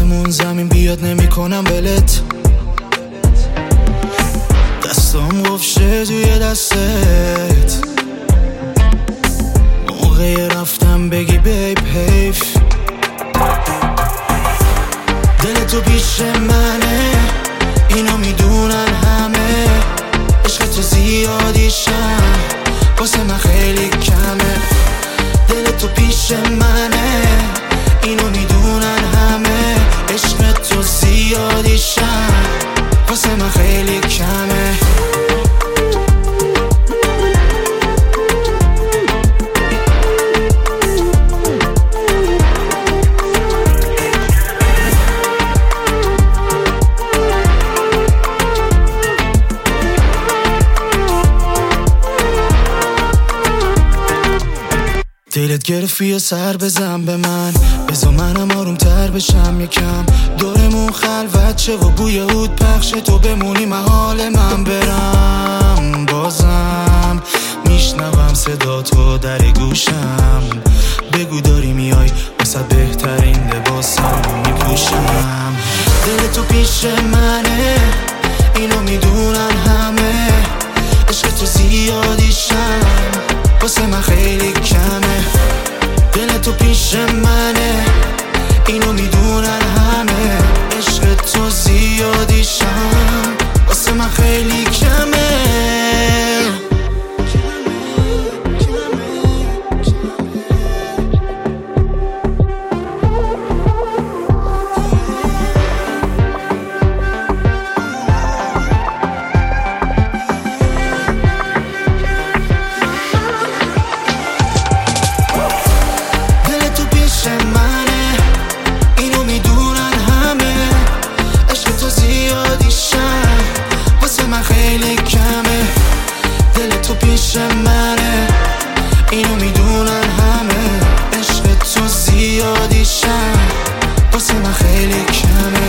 همون زمین بیاد نمیکنم بلت. دستام قفشه توی دستت، موقع رفتم بگی بیب حیف. دل تو پیش منه، اینو میدونن همه. عشق تو زیادیشم واسه من خیلی کمه. دل تو پیش منه، اینو میدونن همه. عشق تو زیادیشم واسه من خیلی کمه. دلت گرفتی و سر بزن به من، بذار منم آروم تر بشم یکم. دورمون خلوت چه و بوی عود پخشه، تو بمونی محال من برم. بازم میشنوم صدا تو در گوشم، بگو داری میای واسه بهترین لباسم میپوشم. دل تو پیش منه، اینو میدونن همه. عشق تو زیادیشم واسه من خیلی کمه. دل تو پیش منه، اینو میدونن همه. عشق تو زیادیشم واسه من خیلی کمه. منه، اینو میدونن همه. عشق تو زیادیشم واسه من خیلی کمه.